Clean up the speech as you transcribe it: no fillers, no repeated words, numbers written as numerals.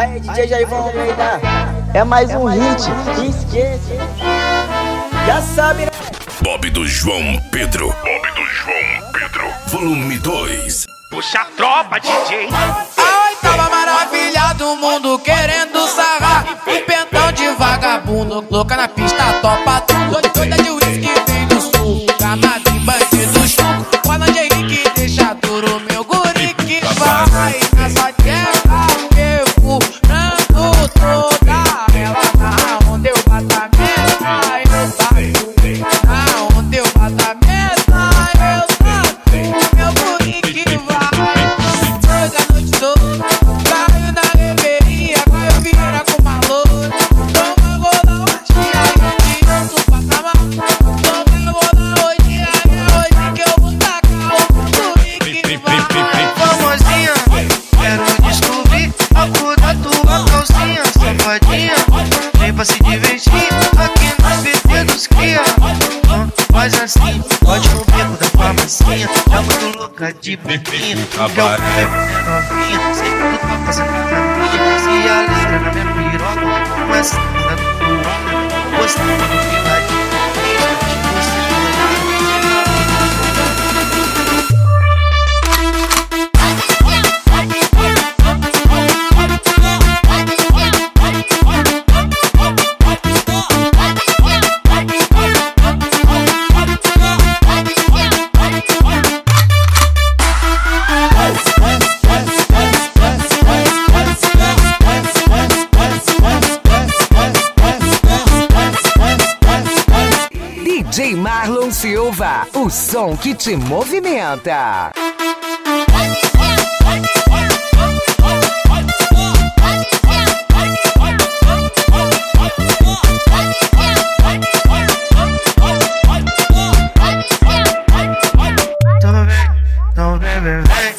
Aí, DJ Jaivão Almeida, é mais um hit, esquece. Já sabe, né? Bob do João Pedro. Bob do João Pedro. Volume 2. Puxa a tropa, DJ. Ai, tava maravilhado, o mundo querendo sarrar. Um pentão de vagabundo, louca na pista, topa tudo. Doida de uísque, vem do sul, camada e bandido chuco. Fala de Henrique, deixa duro, meu guri que vai nessa tierra que eu furando toda ela. Na onde eu bato a meta, eu bato. Na onde eu bato a meta, eu bato. Meu guri que vai. Toda noite toda, caio na reveria, caio vira com valor. Toma golão, tia, e eu sou patamar. Toma golão, hoje é hoje que eu vou tacar o guri que vai. Famosinha, quero descobrir a cor da tua calcinha. Safadinha, vem pra se divertir aqui no PT dos cria. Faz assim, pode no beco da farmacinha. Tá muito louca de boquinha, que eu pego novinha. Sei que tu tá fazendo pra mim. Se alegra na minha piroca, começa a dar no teu ombro. Gostando do filadinho, DJ Marlon Silva, o som que te movimenta. Então vem, vem.